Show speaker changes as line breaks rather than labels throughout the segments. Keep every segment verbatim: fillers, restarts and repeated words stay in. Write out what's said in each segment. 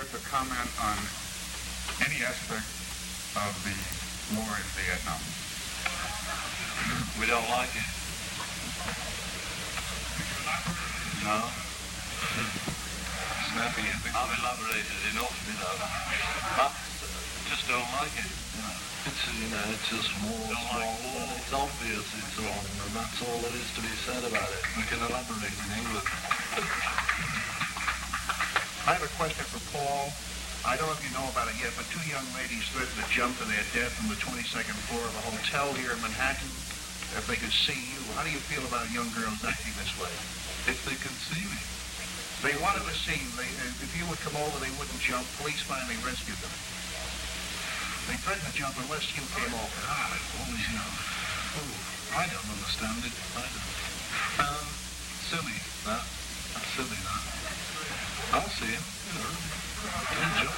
to comment on any aspect of the war in Vietnam?
We don't like it. No.
Snappy.
I've elaborated enough, you know. But just don't like it. You know. It's, you know, it's a small, small like war. It's obvious it's wrong, and that's all there is to be said about it. We can elaborate in England.
I have a question for Paul. I don't know if you know about it yet, but two young ladies threatened to jump to their death from the twenty-second floor of a hotel here in Manhattan if they could see you. How do you feel about young girls acting this way?
If they can see me.
They wanted to see you. They, if you would come over, they wouldn't jump. Police finally rescued them. They threatened to jump unless you came over.
God, what was, you know, oh, I don't understand it. I don't. Um, silly, that. That's silly, that. I'll see him, you know. He'll jump.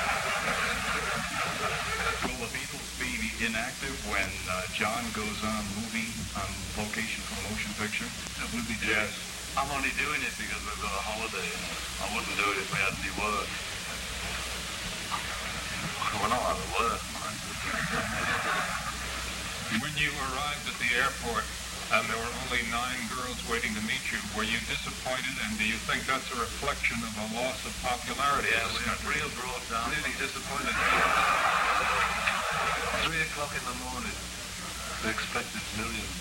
Will the Beatles be inactive when uh, John goes on movie, on location for a motion picture?
That would be
Yes.
I'm only doing it because we've got a holiday. I wouldn't do it if we had any work. We're not out of work, man.
When you arrived at the airport and there were only nine girls waiting to meet you, were you disappointed, and do you think that's a reflection of a loss of popularity?
Yeah, we got real brought down. Really disappointed. Three o'clock in the morning. They expected millions.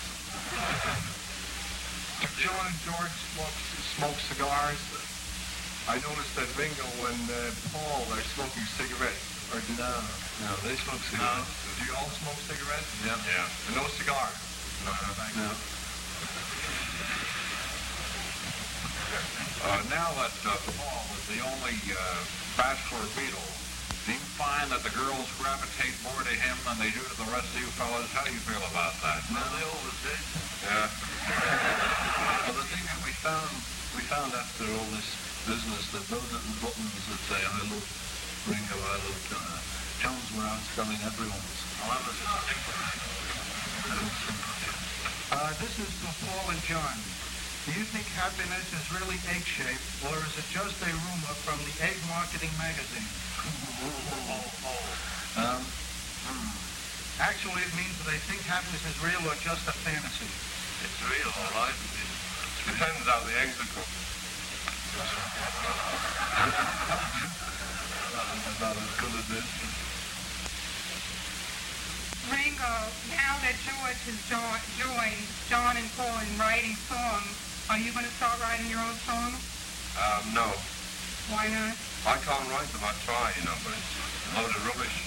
John and George smoke, smoke cigars. I noticed that Ringo and uh, Paul are smoking cigarettes. Or do
No, no, they smoke cigarettes.
No. Do you all smoke cigarettes?
Yeah.
Yeah.
And no cigars?
No, no, thank you.
No.
Uh, now that uh, Paul is the only uh, bachelor Beatle, do you find that the girls gravitate more to him than they do to the rest of you fellas? How do you feel about that?
No, they always did.
Yeah.
Well, the thing that we found, we found after all this business that those little buttons that say I love Ringo, I love John, John's were outselling everyone's. However,
Uh, this is for Paul and John. Do you think happiness is really egg-shaped, or is it just a rumor from the Egg Marketing Magazine?
um, hmm.
Actually, it means that they think happiness is real or just a fantasy.
It's real, all right. It
Depends how the eggs are cooked.
about as good as this.
Ringo, now that George has jo- joined John and Paul in writing songs, are you going to start writing your own songs?
Um, no.
Why not?
I can't write them. I try, you know, but it's a load of rubbish.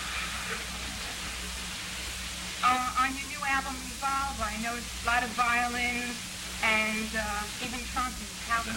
Uh, on your new album, Revolve, I noticed a lot of violins and uh, even trumpets. How come?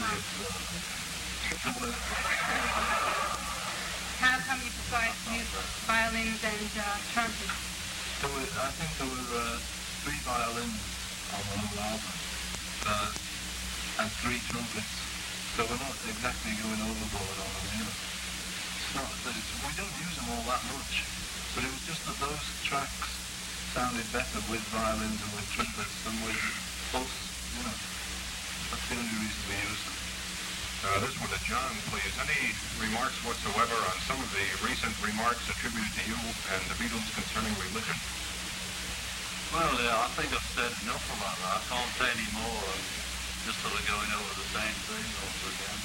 How come you decided to use violins and uh, trumpets?
There were, I think there were uh, three violins on the whole album, uh, and three trumpets. So we're not exactly going overboard on them, you know. It's not that it's, we don't use them all that much, but it was just that those tracks sounded better with violins and with trumpets than with both, you know. That's the only reason we use them.
Uh, this one to John, please. Any remarks whatsoever on some of the recent remarks attributed to you and the Beatles concerning religion?
Well, yeah, I think I've said enough about that. I can't say any more. I'm just sort of going over the same thing over again.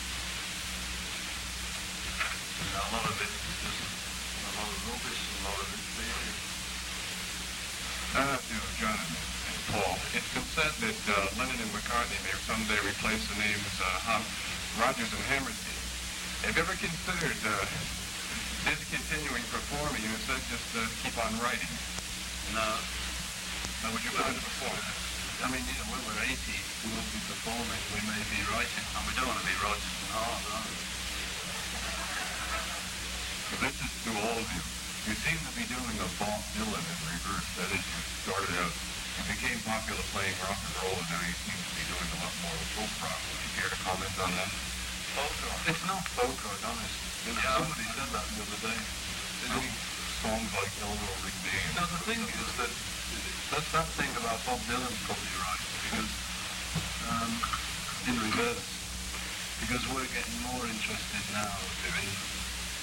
You know, a lot of it is just a lot of rubbish, a lot of it failure.
Uh, you know, John and Paul, it's been said that uh, Lennon and McCartney may someday replace the names uh, Hop, Rogers and Hammerstein. Have you ever considered uh, discontinuing performing and instead just uh, keep on writing?
No.
How would you plan to perform?
I mean, you know, when we're eighty, we won't be performing, we may be writing. And we don't want to be writing hard, are we?
So this is to all of you. You seem to be doing a Bob Dylan in reverse. That is, you started out, you became popular playing rock and roll, and now you seem to be doing a lot more folk rock. Would you care to comment on that?
Folk rock? It's not folk rock, honest. You know,
Yeah.
somebody said that the other day.
No. Songs like Eleanor Rigby.
No, the thing is that that's that thing about Bob Dylan's probably right, because um, in reverse, because we're getting more interested now doing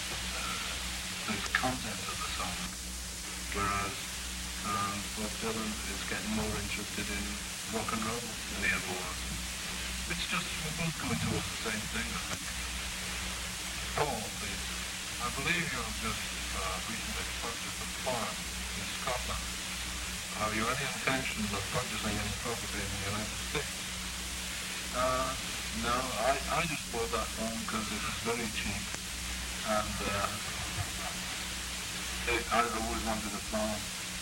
the content of the song, whereas um, Bob Dylan is getting more interested in rock and roll than he ever was. It's just, we're both going towards the same thing, I think.
Paul, please. I believe you've just uh, recently purchased a farm in Scotland. Have you any intention of purchasing any property in the United States?
Uh, no, I, I just bought that farm because it was very cheap, and uh, it, I've always wanted a farm.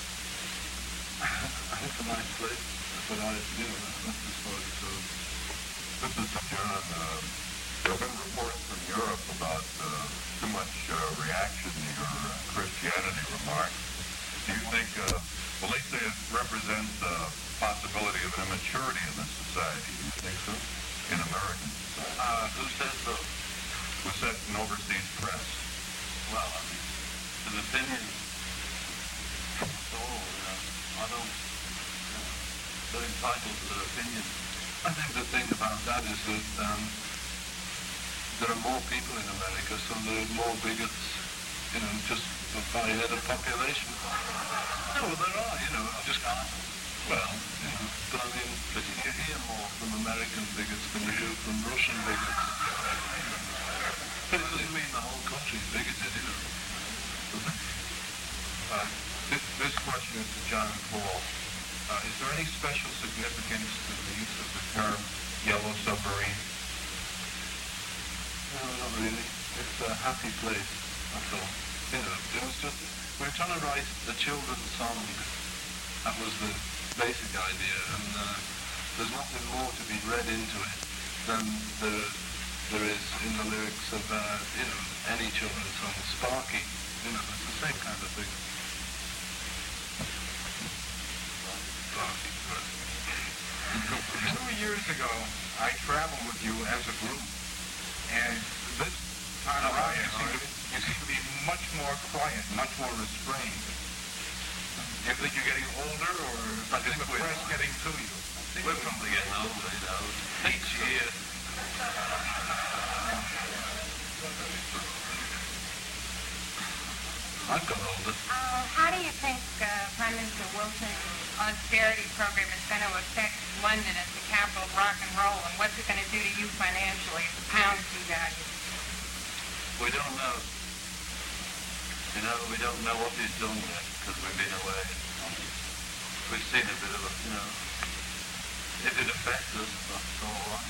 It's a nice place, but I, you know, that's the story, so.
This is John. Uh, there have been reports from Europe about uh, too much uh, reaction to your uh, Christianity remarks. Do you think, uh, well, they say it represents a possibility of an immaturity in this society. Do you think so? In American society?
Uh, who says so?
Was said in overseas press.
Well, I mean, it's an opinion. So, you know, I don't, you know, they're entitled to their opinion. I think the thing about that is that um, there are more people in America, so there are more bigots, you know, just by head of population. No, well, there are, you know, just can't. Well, you know, but I mean, you hear more from American bigots than you do from Russian bigots. But it doesn't mean the whole country's bigoted, you know.
Uh, this, this question is to John and Paul. Uh, is there any special significance to the use of the term yellow submarine?
No, not really. It's a happy place, that's all. You know, it was just, we were trying to write a children's song. That was the basic idea, and uh, there's nothing more to be read into it than there, there is in the lyrics of, uh, you know, any children's song. Sparky, you know, it's the same kind of thing. Sparky, right.
Two years ago, I traveled with you as a group, and this time around, you seem, to, you seem to be much more quiet, much more restrained. Do you think you're getting older, or
I
is
think
the
we
press
are.
getting to you?
We're probably getting older, you know, each year. I've got older.
Uh, how do you think uh, Prime Minister Wilson's austerity program is going to affect London as the capital of rock and roll, and what's it going to do to you financially as the pound devalues?
We don't know. You know, we don't know what he's done yet because we've been away. We've seen a bit of a, you know, if it affects us, that's all right.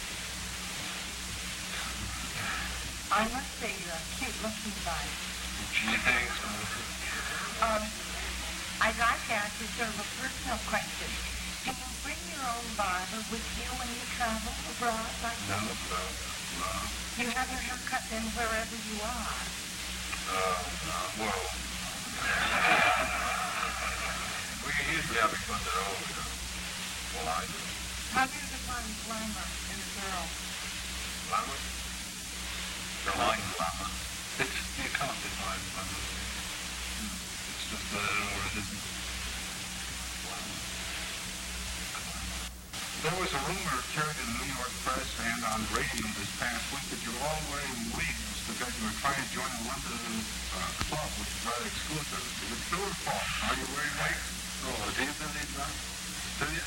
I must say you're a cute looking guy.
Gee, thanks.
Um, I'd like to ask you sort of a personal question. Do you bring your own Bible with you when you travel abroad like
No,
this?
no, no.
You have your hair cut then wherever you are.
Uh, no, well, we usually have it cut at home, you know. Well, I do.
How do you define glamour in a girl?
Glamour? Don't like glamour. It's, you can't define glamour. It's just there or it isn't.
There was a rumor carried in the New York press and on radio this past week that you're all wearing wigs because you were trying to join a London uh, club, which is rather exclusive. Is it true or false? Are you wearing wigs?
Oh, do you believe that? Do you?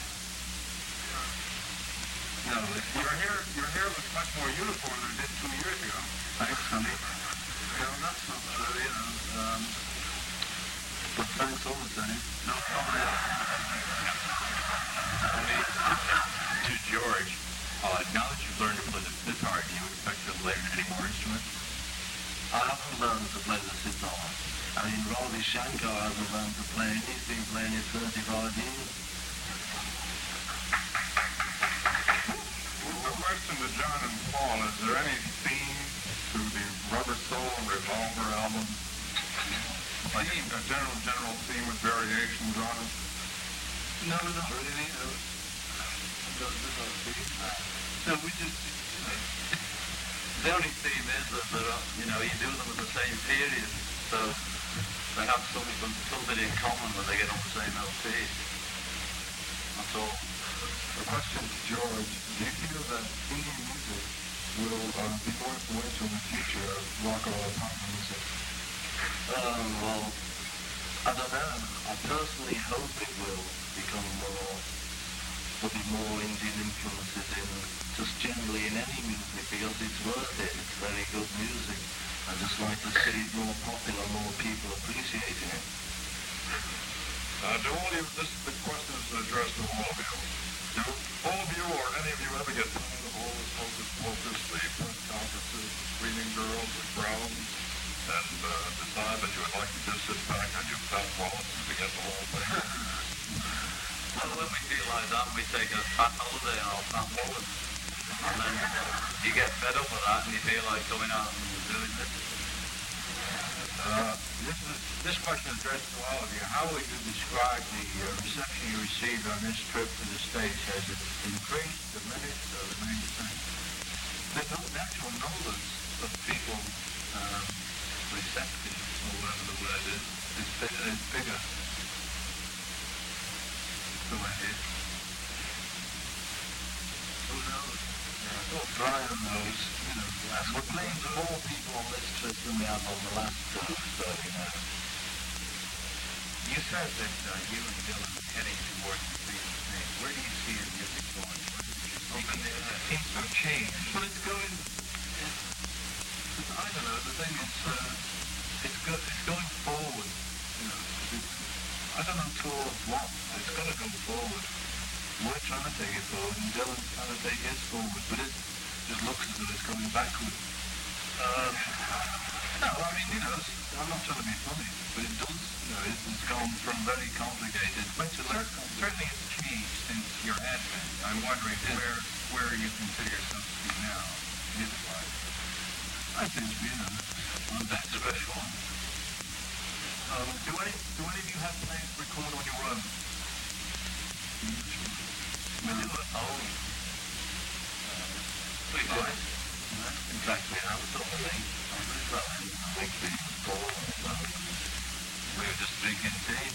No, it's
Your hair, your hair looks much more uniform than it did two years ago.
thanks, honey. No, that's not true, you know. Um, but thanks all the same. No problem.
To George, uh, now that you've learned to play the sitar, do you expect to learn any more instruments?
I haven't learned to play the sitar. I mean, Ravi Shankar hasn't learned to play, and he's been playing it thirty-five years.
A question to John and Paul, is there any theme to the Rubber Soul and Revolver album? Like a general, general theme with variations on it?
No, not really. No, no, there's no theme. No, we just... The only theme is that, there are, you know, you do them at the same period, so they have something, something in common when they get on the same L P. That's all.
A question to George, do you feel that Indian music will uh, be more influential in the future of rock and roll pop music?
Um, well, I don't know. I personally hope it will become more, there'll be more Indian influences in, just generally in any music, because it's worth it. It's very good music. I just like to see it more popular, more people appreciating it.
Uh, do all you, this the question is addressed to all of you. Do all of you or any of you ever get tired of all this hocus pocus, the press conferences, screaming girls with browns, and uh, decide that you would like to just sit back on your fat wallets and forget the whole thing?
Well, when we feel like that, we take a fat holiday on our fat wallet. And then you get fed up with that and you feel like going out and doing this.
Uh, this, is, this question is addressed to all of you. How would you describe the uh, reception you received on this trip to the States? Has it increased, diminished, or remained the same?
There's no actual numbers of people um, receptive, or whatever the word is. It's bigger. It's bigger. The way it is. Who knows? Yeah. Well, Brian knows, you know, last we're playing more people on this trip than we have on the last trip, so, you know.
You said that uh, you and Dylan are heading towards the same thing. Where do you see your music going? Where do you see it seems to have changed.
But it's going, it's, it's, I don't know, the thing is, uh, it's, go, it's going forward, you know. It's, I don't know towards what. It's got to go forward. We're trying to take it forward, and Dylan's trying to take his forward, but it just looks as though it's coming backward. Um, no, I mean, you know, I'm not trying to be funny, but it does, you know, it's, it's gone from very complicated to
Certainly, certainly it's changed since your advent. I'm wondering
Yeah.
where where you consider yourself to be now, music-wise.
I think, you know, I'm back to special.
Um, do any do any of you have plans to record on your own?
We do it home. We do it. In fact, we have it all day. Big big ball. We were just drinking tea.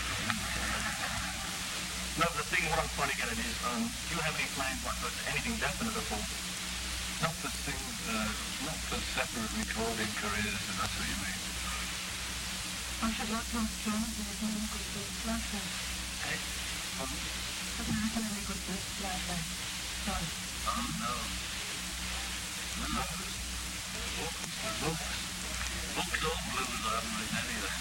No, the thing what I'm trying to get at is, um, do you have any plans like that, anything definite at all?
Not for sing, uh, not for separate recording careers, and that's what you mean.
I should like to ask John if there's any good books left there.
Hey? Um,
Have you had any good books left there? John.
oh no. No. Books. Books. Books or blues, I haven't written anything.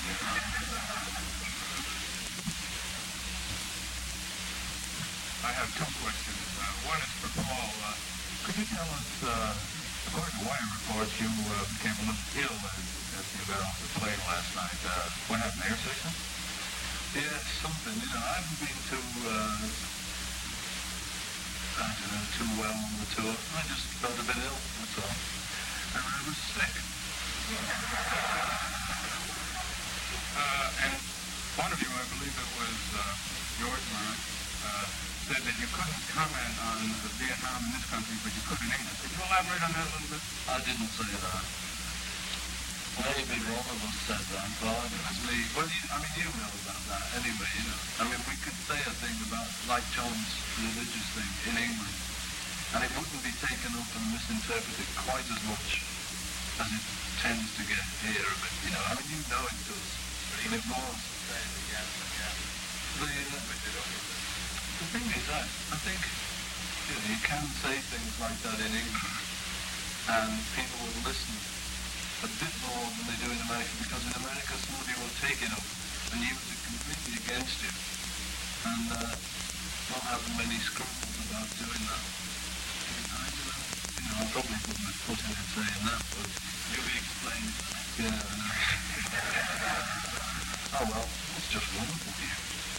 I have two questions. Uh, one is for Paul. Uh, could you tell us, uh, according to wire reports, you uh, became a little ill as, as you got off the plane last night. Uh, what happened, air sickness?
Yeah, something, you know, I haven't been too, uh, I don't know, too well on the tour. I just felt a bit ill, that's all. And I was sick.
Uh, and one of you, I believe it was uh, George Murray, uh, said that you couldn't comment on Vietnam in this country, but you could in England. Could you elaborate on that a little bit?
I didn't say that. Maybe one of us said that, but I didn't. Me. Well, you, I mean, you know about that anyway, you know. I mean, we could say a thing about, like John's religious thing in England, and it wouldn't be taken up and misinterpreted quite as much as it tends to get here a bit, you know. I mean, you know it does. And it was. The, uh, the thing is that I think, you know, you can say things like that in England, and people will listen a bit more than they do in America, because in America somebody will take it up and use it completely against you, and uh, not have many scruples about doing that. I, you know, you know, I probably wouldn't have put in saying that, but you explained it. Yeah, I know. Oh well, it's just wonderful here.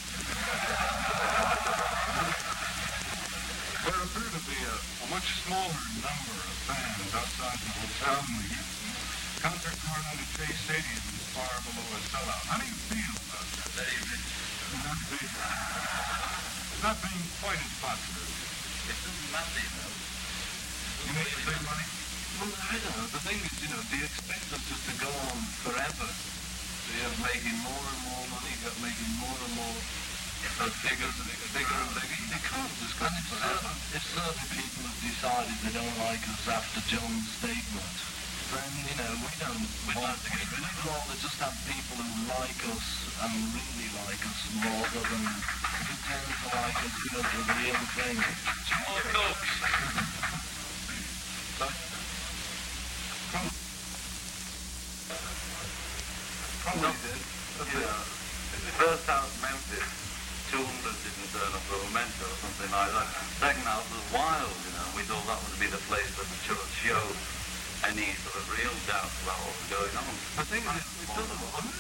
There appear to be a, a much smaller number of fans outside the hotel meeting. Concert crowd at Chase Stadium is far below a sellout. How do you feel about that?
Very rich.
Not being, not being quite as popular.
It doesn't matter, you know.
You make the same money?
Well, I don't know. The thing is, you know, do you expect us just to go on forever? So you're making more and more money, you're making more and more uh, figures, and bigger and bigger. You can't just go on forever. If certain people have decided they don't like us after John's statement, friend, you know, we don't want, we, we'd rather just have people who like us and really like us rather than pretend to like us, you know, the real thing.
More Cokes.
Probably did.
Yeah. The first house, Memphis, two hundred didn't turn up for a Memento or something like that. Second house was Wild, you know. We thought that would be the place that would show show any sort of real doubt about what was going on.
The thing is, it doesn't,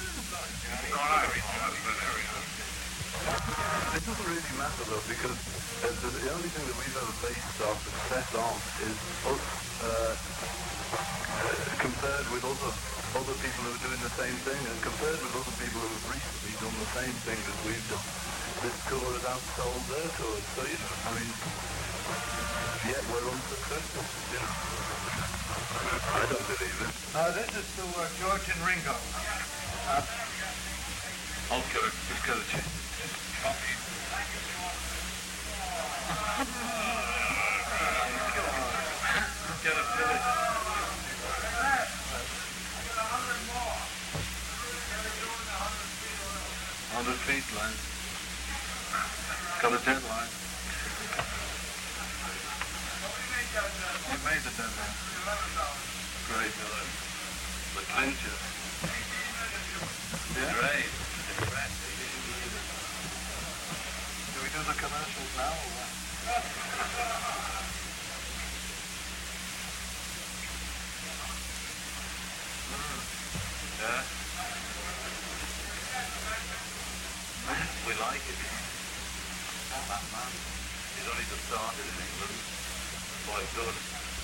It doesn't really matter though, because uh, the, the only thing that we've ever based our success on is us uh, uh, compared with other other people who are doing the same thing, and compared with other people who have recently done the same thing that we've done. This tour has outsold their tours, so you know, I mean, yet we're unsuccessful. You know, I don't believe it.
Uh, this is to uh, George and Ringo. Uh,
I'll go, just go to coffee. Get a finish.
one hundred feet line. Got a deadline. You made the deadline.
Great, Dylan. The clincher.
Yeah?
Great.
Do we do the commercials now or what?
Yeah? We like it. Not that man. He's only just started in England. Quite good.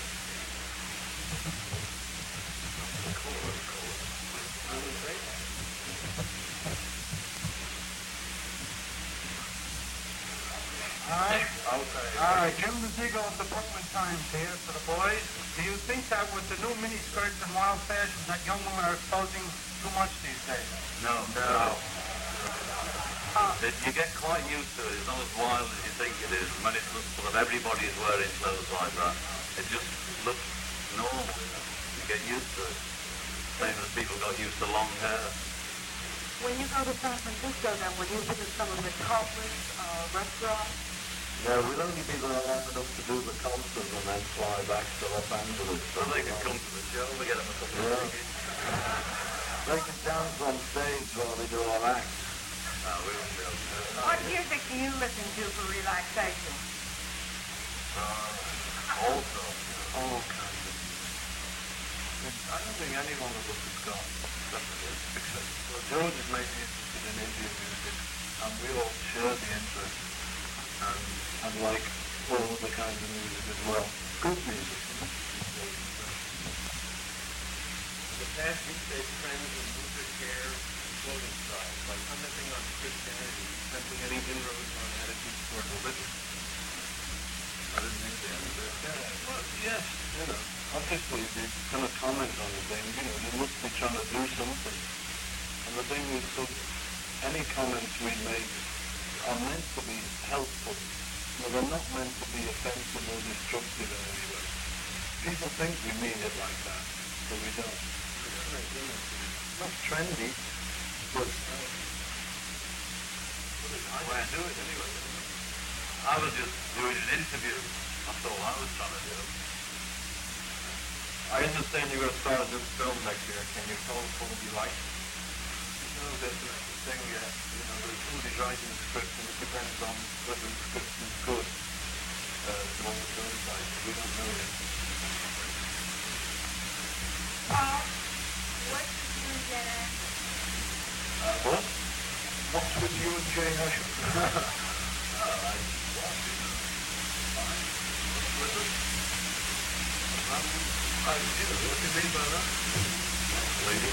all right.
Okay.
All right, Jim Ziegel of the Brooklyn Times here for the boys. Do you think that with the new miniskirts and wild fashions that young women are exposing too much these days?
No, no. It, you get quite used to it. It's not as wild as you think it is. When it looks sort of everybody is wearing clothes like that, it just looks normal. You get used to it. Same as people got used to long hair.
When you go to San Francisco, then, will you visit some of the topless uh, restaurants?
No, we'll only be there long enough to do the concert and then fly back to Los Angeles.
So they can come to the show. We get them a couple of tickets.
They can dance on stage while they do our act.
No, we won't be able to do that.
What music do you listen to for relaxation?
Uh, also,
All kinds of I don't think any one of us has got success. Well, George is mainly interested in Indian music, and we all share the interest, and, and like all other kinds of music as well. Good music.
In the past, you stayed trends in Luther Care clothing styles, like commenting on Christianity, sensing any inroads on attitudes toward religion.
I didn't think they understood. Yeah, well, yes, you know, obviously they kind of comment on the thing, you know, they must be trying to do something. And the thing is, so any comments we make are meant to be helpful. Well, they're not meant to be offensive or destructive in any way. People think we mean it like that, but we don't. Not trendy, but
I won't do it anyway. I was just doing an interview. That's all I was trying to do.
I understand you're going to start a new film next year. Can you tell us what would you like?
no, that's the thing yet. You know, there's somebody writing the script, and it depends on whether the script is good. Uh, the one that's going to we don't know yet.
Paul, what did you get at?
What? What's with you and Jay Hashem? I, you know, what do you mean by that? Lady?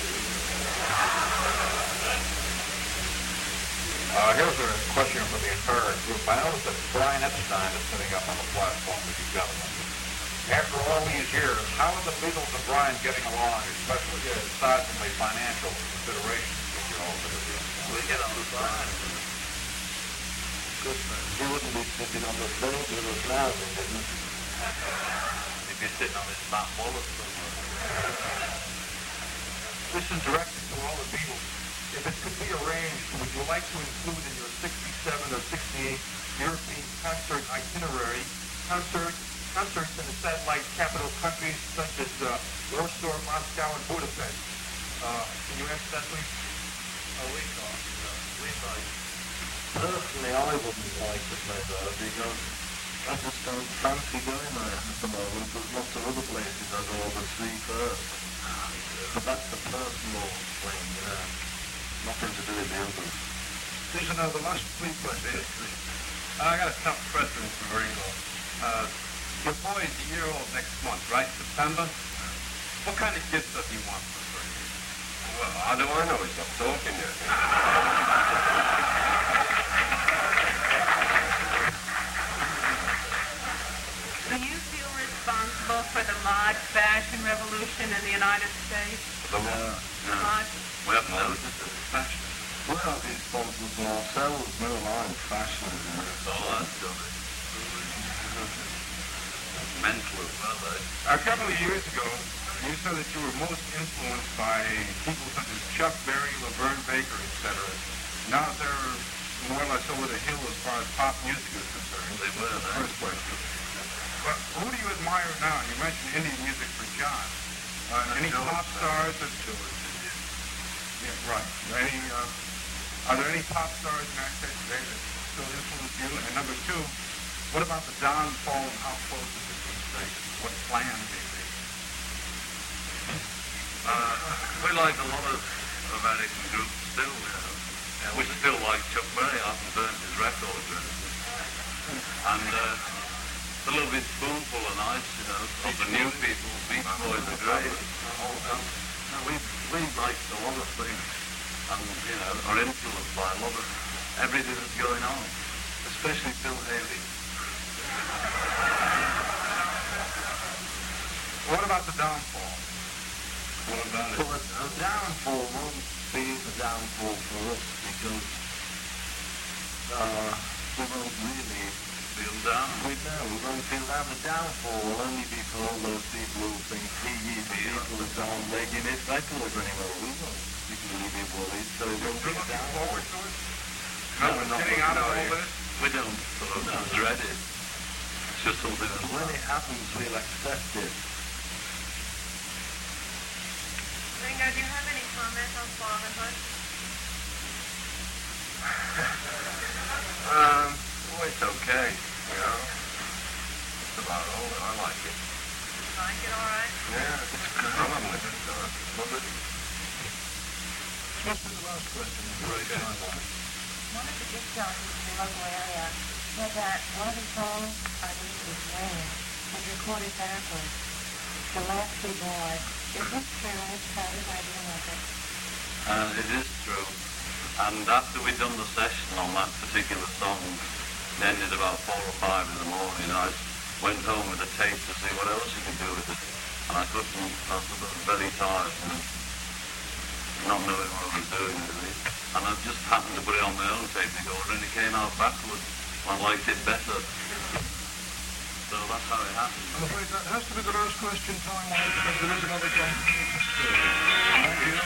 Uh, here's a question for the entire group. I noticed that Brian Epstein is sitting up on the platform with you gentlemen. After all these years, how are the Beatles and Brian getting along, especially aside from the financial considerations that you all are doing?
We get on the side.
Good man. He wouldn't be sitting on the stage with us now, then, didn't he?
If you're sitting on this fat wallet somewhere.
This is directed to all the Beatles. If it could be arranged, would you like to include in your sixty-seven or sixty-eight European concert itinerary concert, concerts in the satellite capital countries such as uh, Warsaw, Moscow, and Budapest? Uh, can you answer that, please?
Oh, we can't. No. We like. Personally, I wouldn't like to play there because I just don't fancy going there at the moment. There's lots of other places I'd rather see first. But that's the personal thing, you know. Nothing to do with the others.
There's another last three questions.
I got a tough question for Ringo. Uh, your boy's a year old next month, right? September? What kind of gift does he want for his birthday?
Well, how do I know? He's not talking yet.
Do you feel responsible for the mod fashion revolution in the United States?
The
No,
The mod?
We haven't noticed it. Fashion.
we're not responsible for ourselves. We're aligned fashion. You know.
Oh, that's done it. Mental as well, eh?
A couple of years ago, you said that you were most influenced by people such as Chuck Berry, Laverne Baker, et cetera. Now they're more or less over the hill as far as pop music is concerned.
They were, eh?
First question. But who do you admire now? You mentioned Indian music for John. Uh, any pop stars that... Yeah, right. Any, uh, are there any pop stars in our state today that still influence you? And number two, what about the downfall and how close is it to the state? What plan do you make?
Uh, we like a lot of American groups still, you know. Yeah, we still like Chuck Berry. I haven't burned his records or anything. And uh, a little bit spoonful of nice, you know, of the new people. Beach Boys are great. No, we we like a lot of things, and you know, are influenced by a lot of everything that's going on, especially Bill Haley.
What about the downfall?
What about it?
But a downfall won't be a downfall for us because uh, we won't really
Feel down.
we know we won't feel that. The downfall will only be for all those people who think he the people that aren't making it records anymore. We won't particularly be worried, so it won't be a
Looking
downfall.
forward to it?
No,
No,
we're not
getting out of
looking
all
at it.
this?
We don't sort of dread it. It's just something that's
When it happens, we'll accept it.
Ringo, do you have any comments on fatherhood?
Um, well, it's okay, you know. It's about all. I like it.
Like it all right?
Yeah, it's good. I love it. Uh, love it.
What's been the last question?
Right, yeah.
One of the disc jockeys in the local area said that one of the songs, I believe it was Rain, was recorded backwards. The last three bars. Is this true? If so, why do you like it?
Uh, it is true. And after we'd done the session on that particular song, it ended about four or five in the morning, I went home with a tape to see what else you could do with it. And I couldn't, I was sort of very tired and not knowing what I was doing really. And I just happened to put it on my own tape recorder and it came out backwards. I liked it better. So that's how it happened.
I'm afraid that has to be the last question time-wise because there is another jump. Thank you.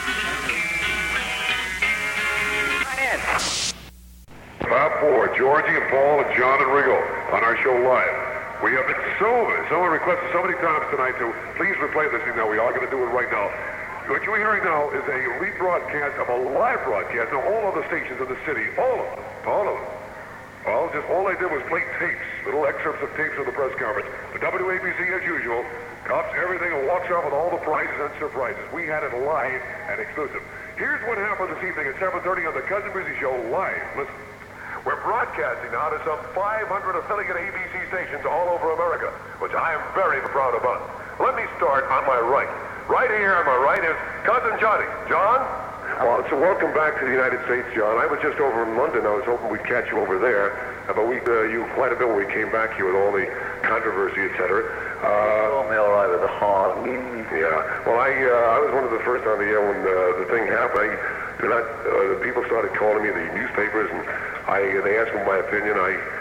Top four, Georgie and Paul and John and Ringo on our show live. We have been so, someone requested so many times tonight to please replay this thing now. We are going to do it right now. What you're hearing now is a rebroadcast of a live broadcast. Now, all other stations in the city, all of them, all of them, well, just all they did was play tapes, little excerpts of tapes of the press conference. The W A B C, as usual, cops everything and walks off with all the prizes and surprises. We had it live and exclusive. Here's what happened this evening at seven thirty on the Cousin Brucey Show live. Listen. We're broadcasting now to some five hundred affiliate A B C stations all over America, which I am very proud about. Let me start on my right. Right here on my right is Cousin Johnny. John? Well, so welcome back to the United States, John. I was just over in London. I was hoping we'd catch you over there. But we, uh, you quite a bit when we came back here with all the controversy, et cetera. Uh,
me all right with the heart.
yeah. Well, I uh, I was one of the first on the air when uh, the thing happened. I, do not, uh, the people started calling me, the newspapers, and I they asked me my opinion. I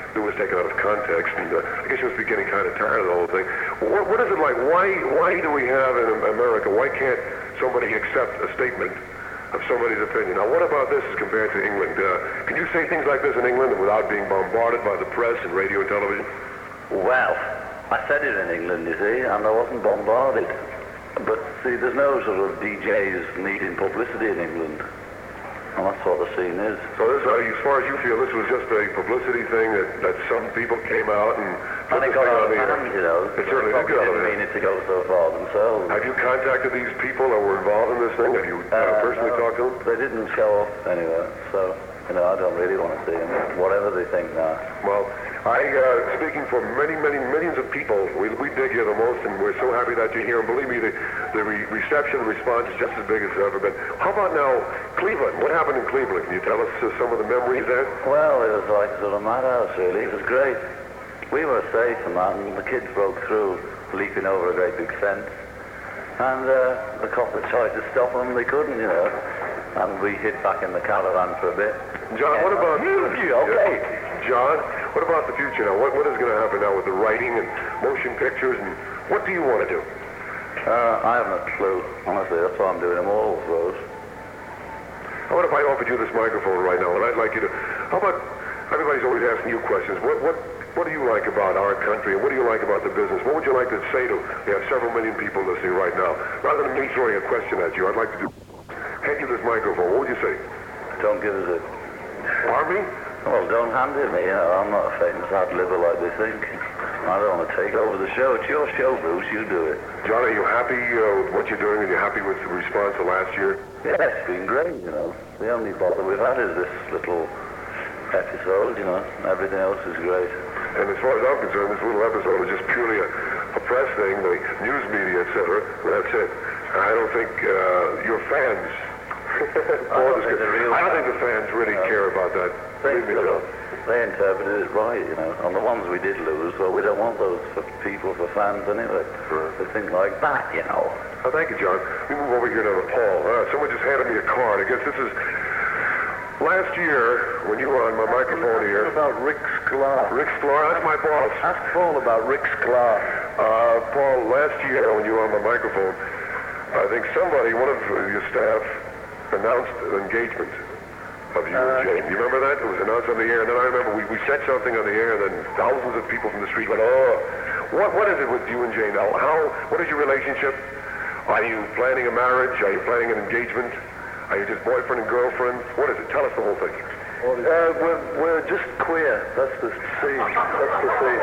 it was taken out of context, and uh, I guess you must be getting kind of tired of the whole thing. What, what is it like? Why why do we have in America, why can't somebody accept a statement of somebody's opinion? Now, what about this as compared to England? Uh, can you say things like this in England without being bombarded by the press and radio and television?
Well, I said it in England, you see, and I wasn't bombarded. But, see, there's no sort of D Js needing publicity in England. And that's what the scene is.
So this, uh, as far as you feel, this was just a publicity thing that, that some people came out and put
And it
this
got
thing
out
on
of
the air.
hand, you know.
It certainly did
Probably
get out of
didn't
hand.
mean it to go so far themselves.
Have you contacted these people that were involved in this thing? Have you uh,
Uh,
personally
no,
talked to them?
They didn't show up anywhere, so, you know, I don't really want to see them, whatever they think now.
Well, I, uh, speaking for many, many millions of people, we, we dig you the most, and we're so happy that you're here. And believe me, the, the re- reception, the response is just as big as it's ever been. How about now, Cleveland? What happened in Cleveland? Can you tell us uh, some of the memories there?
Well, it was like sort of madhouse, really. It was great. We were safe and that, and the kids broke through, leaping over a great big fence. And uh, the cops that tried to stop them, they couldn't, you know. And we hid back in the caravan for a bit.
John, what about...
Okay.
John, what about the future now? What, what is going to happen now with the writing and motion pictures, and what do you want to do?
Uh, I haven't a clue, honestly. That's why I'm doing them all, I suppose.
How about if I offered you this microphone right now, and I'd like you to... How about... Everybody's always asking you questions. What, what, what do you like about our country, and what do you like about the business? What would you like to say to... We have several million people listening right now. Rather than me throwing a question at you, I'd like to do... Hand you this microphone. What would you say?
Don't give us it.
Pardon me?
Well, don't hand it me, you know. I'm not a famous ad-libber like they think. I don't want to take over the show. It's your show, Bruce. You do it.
John, are you happy uh, with what you're doing? Are you happy with the response of last year?
Yeah, it's been great, you know. The only bother we've had is this little episode, you know. Everything else is great.
And as far as I'm concerned, this little episode is just purely a, a press thing, the news media, et cetera. That's it. I don't think uh, your fans...
I don't think the real
I don't think the fans really
uh,
care about that.
They,
Believe me, they don't.
they interpreted it right, you know. On the ones we did lose, well, we don't want those for people, for fans anyway.
Sure.
They think like that, you know.
Oh, thank you, John. We move over here now to Paul. Uh, someone just handed me a card. I guess this is... Last year, when you were on my microphone here...
What about Rick Sklar?
Rick Sklar, that's my boss.
Ask Paul about Rick Sklar.
Uh, Paul, last year when you were on my microphone, I think somebody, one of your staff, announced an engagement of you
Uh,
and Jane. You remember that? It was announced on the air, and then I remember we, we said something on the air, and then thousands of people from the street went, oh, what what is it with you and Jane now? How, what is your relationship? Are you planning a marriage? Are you planning an engagement? Are you just boyfriend and girlfriend? What is it? Tell us the whole thing.
Uh, we're, we're just queer. That's the scene. That's the scene.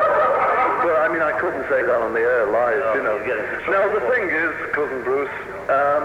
But, I mean, I couldn't say that on the air live, you know. No, the thing is, Cousin Bruce, um,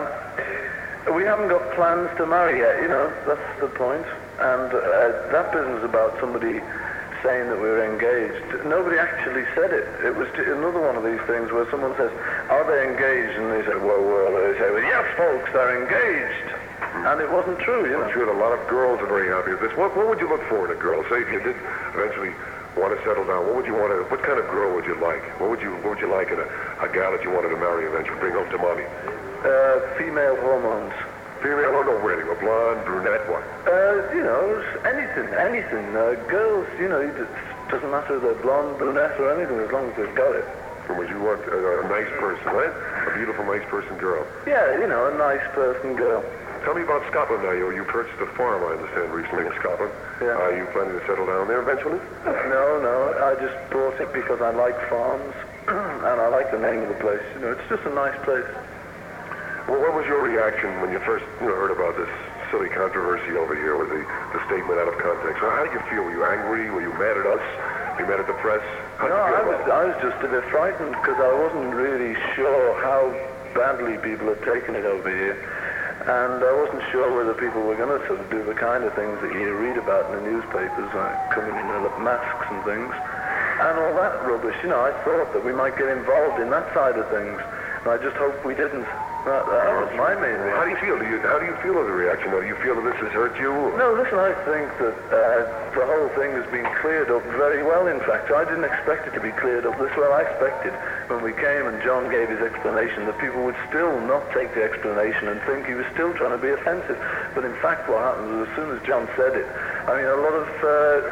we haven't got plans to marry yet, you know. That's the point. And uh, that business about somebody saying that we were engaged, nobody actually said it. It was t- another one of these things where someone says, are they engaged? And they say, well, well, they say, well, yes, folks, they're engaged. And it wasn't true, you know.
I'm sure that a lot of girls are very happy with this. What, what would you look for in a girl? Say if you did eventually want to settle down, what would you want to, what kind of girl would you like? What would you, what would you like in a, a gal that you wanted to marry eventually, bring home to mommy?
Uh, female hormones.
Female, I don't know really, a blonde, brunette, what?
Uh, you know, anything, anything. Uh, girls, you know, it doesn't matter if they're blonde, brunette, or anything, as long as they've got it.
And would you want a, a nice person, right? A beautiful, nice person girl.
Yeah, you know, a nice person girl.
Tell me about Scotland now. You, you purchased a farm, I understand, recently in Scotland.
Yeah.
Are you planning to settle down there eventually?
No, no, I just bought it because I like farms, and I like the name of the place. You know, it's just a nice place.
Well, what was your reaction when you first you know, heard about this silly controversy over here with the, the statement out of context? How did you feel? Were you angry? Were you mad at us? Were you mad at the press? How did
No,
you feel
I was,
about it?
I was just a bit frightened because I wasn't really sure how badly people had taken it over here. And I wasn't sure whether people were going to sort of do the kind of things that you read about in the newspapers, like coming in with masks and things, and all that rubbish. You know, I thought that we might get involved in that side of things, and I just hope we didn't. That, that was my main reaction.
How do you feel? Do you, how do you feel of the reaction? Do you feel that this has hurt you? Or?
No, listen, I think that uh, the whole thing has been cleared up very well, in fact. I didn't expect it to be cleared up this well. I expected when we came and John gave his explanation that people would still not take the explanation and think he was still trying to be offensive. But in fact what happened was as soon as John said it, I mean, a lot of uh,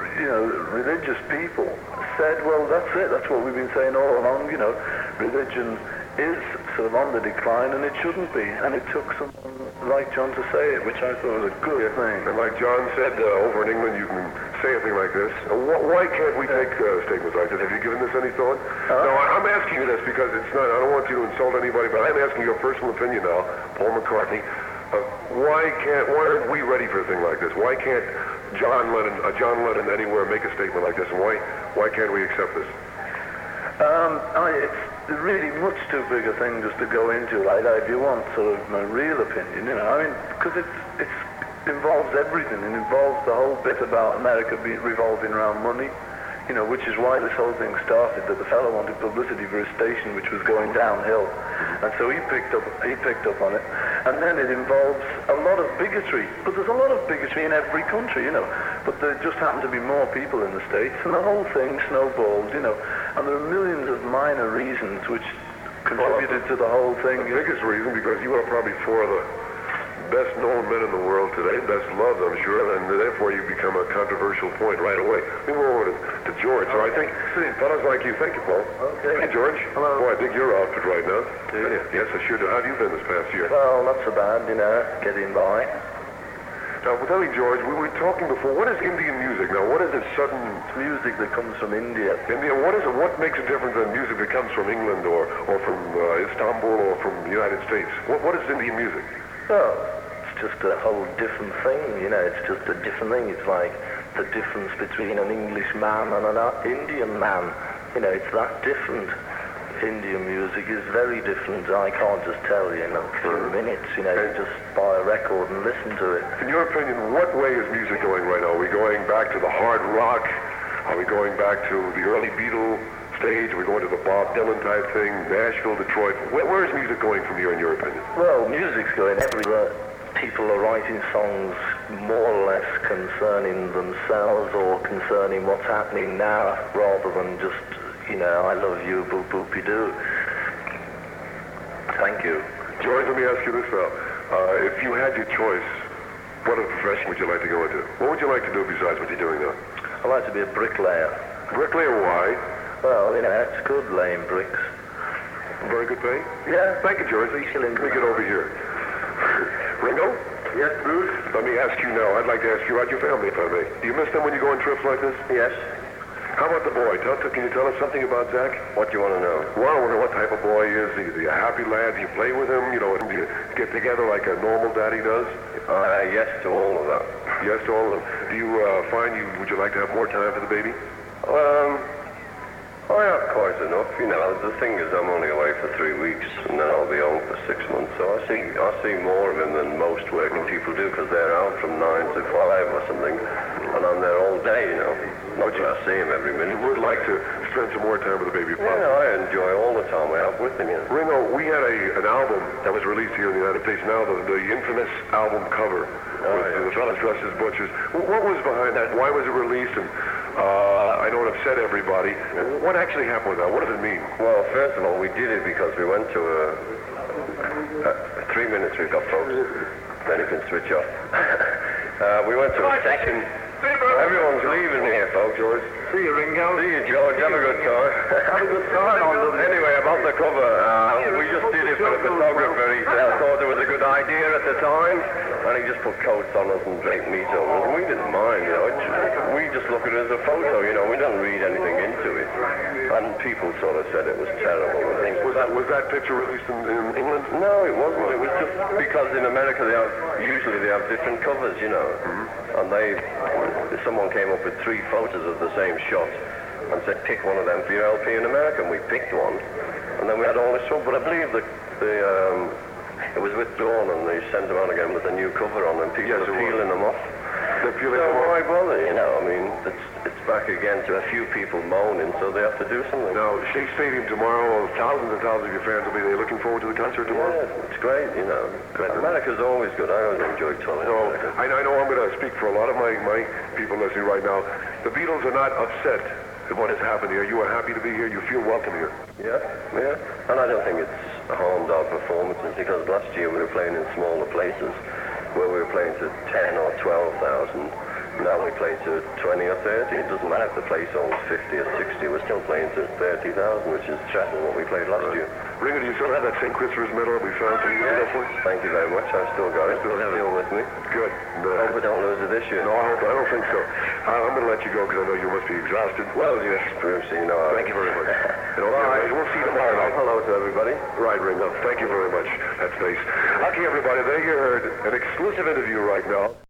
you know, religious people said, well, that's it, that's what we've been saying all along, you know, religion is sort of on the decline, and it shouldn't be. And it took someone like John to say it, which I thought was a good
Yeah.
thing.
And like John said, uh, over in England, you can say a thing like this. Uh, wh- why can't we take uh, statements like this? Have you given this any thought?
Uh,
no, I- I'm asking you this because it's not, I don't want you to insult anybody, but I'm asking your personal opinion now, Paul McCartney. Uh, why can't, why aren't we ready for a thing like this? Why can't John Lennon, uh, John Lennon anywhere make a statement like this? And why, why can't we accept this?
Um, I, it's really much too big a thing just to go into like that. If you want sort of my real opinion, you know, I mean, because it's it's involves everything. It involves the whole bit about America be, revolving around money, you know, which is why this whole thing started. That the fellow wanted publicity for a station which was going downhill, and so he picked up he picked up on it. And then it involves a lot of bigotry, but there's a lot of bigotry in every country, you know. But there just happen to be more people in the States, and the whole thing snowballed, you know. And there are millions of minor reasons which contributed to the whole thing.
The biggest reason, because you are probably four of the best known men in the world today, best loved, I'm sure, and therefore you become a controversial point right away. We move over to, to George. So I think, fellas like you, thank you, Paul.
Okay.
Hey, George.
Hello.
Boy, I dig your outfit right now. Yes, I sure do. How have you been this past year?
Well, not so bad, you know, getting by.
Now, tell me, George, we were talking before. What is Indian music? Now, what is this sudden
It's music that comes from India.
India? What is it? What makes a difference than music that comes from England or or from uh, Istanbul or from the United States? What what is Indian music?
Well, it's just a whole different thing, you know, it's just a different thing. It's like the difference between an English man and an Indian man. You know, it's that different. Indian music is very different. I can't just tell you in a few minutes, you know, you just buy a record and listen to it.
In your opinion, what way is music going right now? Are we going back to the hard rock? Are we going back to the early Beatle stage? Are we going to the Bob Dylan type thing? Nashville, Detroit? Where, where is music going from here, in your opinion?
Well, music's going everywhere. People are writing songs more or less concerning themselves or concerning what's happening now, rather than just, you know, I love you, boop boopy doo. Thank you.
George, let me ask you this now. Uh, if you had your choice, what profession would you like to go into? What would you like to do besides what you're doing now?
I like to be a bricklayer.
Bricklayer, why?
Well, you know, it's good laying bricks.
Very good pay?
Yeah.
Thank you, George.
Three shillings.
Let me get over here. Ringo?
Yes, Bruce?
Let me ask you now. I'd like to ask you about your family, if I may. Do you miss them when you go on trips like this?
Yes.
How about the boy? Tell, can you tell us something about Zach?
What do you want to know?
Well, I wonder what type of boy he is. Is he a happy lad? Do you play with him? You know, do you get together like a normal daddy does?
Uh, yes to all of that.
Yes to all of them. Do you uh, find you, would you like to have more time for the baby?
Um, I have quite enough. You know, the thing is, I'm only away for three weeks, and then I'll be home for six months. So I see, I see more of him than most working people do, because they're out from nine to five or something, and I'm there all day. You know, not just I see him every minute.
You would like to spend some more time with the baby,
Yeah, I enjoy all the time I have with him. You know.
Ringo, we had a an album that was released here in the United States. Now the, the infamous album cover
Oh,
with
yeah.
the fellas dressed as butchers. What was behind that? Why was it released? And uh, I know it upset everybody. What actually happened with that? What does it mean?
Well, first of all, we did it because we went to a, a three minutes we've got, folks. Then you can switch off. uh, we went to a section. Everyone's leaving here, folks, George. See you, Ringo. See you, George. Have a good time. Have a good time. Anyway, about the cover, uh, we just did it for the photographer. He uh, thought it was a good idea at the time, and he just put coats on us and draped meat over us. We didn't mind, you know. It's, we just look at it as a photo, you know. We don't read anything into it. And people sort of said it was terrible.
Was that was that picture released in, in England?
No, it wasn't. It was just because in America they have usually they have different covers, you know. Mm-hmm. And they, someone came up with three photos of the same shot and said, pick one of them for your L P in America. And we picked one, and then we had all this trouble. But I believe that the um, it was withdrawn and they sent them out again with a new cover on, and people
Yes,
are peeling them off.
They're peeling
So
them off.
why bother? You know, I mean, it's it's back again to a few people moaning, so they have to do something.
Now, Shea Stadium tomorrow, thousands and thousands of your fans will be there. Looking forward to the concert tomorrow?
Yeah, it's great, you know. America's always good. I always enjoy touring
No,
America.
I, I know I'm going to speak for a lot of my, my people listening right now. The Beatles are not upset at what has happened here. You are happy to be here. You feel welcome here.
Yeah, yeah. And I don't think it's harmed our performances, because last year we were playing in smaller places where we were playing to ten or twelve thousand.
Now we play to twenty or thirty. It doesn't matter if the place owns fifty or sixty. We're still playing to thirty thousand, which is triple what we played last
Right.
year.
Ringer, do you still have that Saint Christopher's medal that we found? Can you use that for us?
Thank you very much. I've still got it.
Still have it.
Still with me.
Good.
Hope we don't lose it this year.
No, I, hope, I don't think so. Uh, I'm going to let you go because I know you must be exhausted.
Well, yes, Bruce, you know.
Thank you very much. And okay,
Bye.
we'll see you tomorrow night.
Hello to everybody.
Right, Ringo. Thank you very much. That's nice. Okay, everybody, there you heard an exclusive interview right now.